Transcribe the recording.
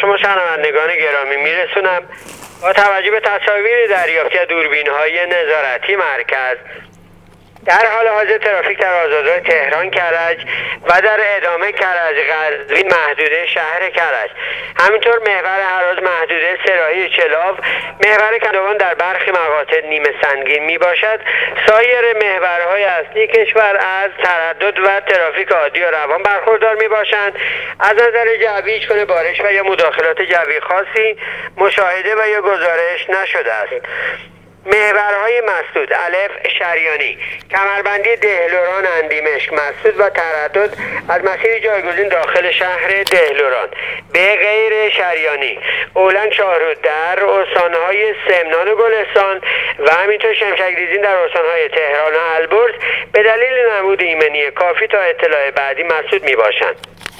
شما شنوندگان گرامی میرسونم با توجه به تصاویر دریافتی از دوربین‌های نظارتی مرکز در حال حاضر ترافیک در آزادراه تهران کرج و در ادامه کرج قزوین محدوده شهر کرج، همینطور محور هراز محدوده سراحی چلاو، محور کندوان در برخی مقاطع نیمه سنگین می باشد. سایر محورهای اصلی کشور از تردد و ترافیک عادی و روان برخوردار می باشند. از نظر جوی هیچ گونه بارش و یا مداخلات جوی خاصی مشاهده و یا گزارش نشده است. محورهای مسدود: الف شریانی، کمربندی دهلوران اندیمشک مسدود و تردد از مسیر جایگزین داخل شهر دهلوران. به غیر شریانی: اولن شاهرود در استانهای سمنان و گلستان و همینطور شمشکریزین در استانهای تهران و البرز به دلیل نبود ایمنی کافی تا اطلاع بعدی مسدود می باشند.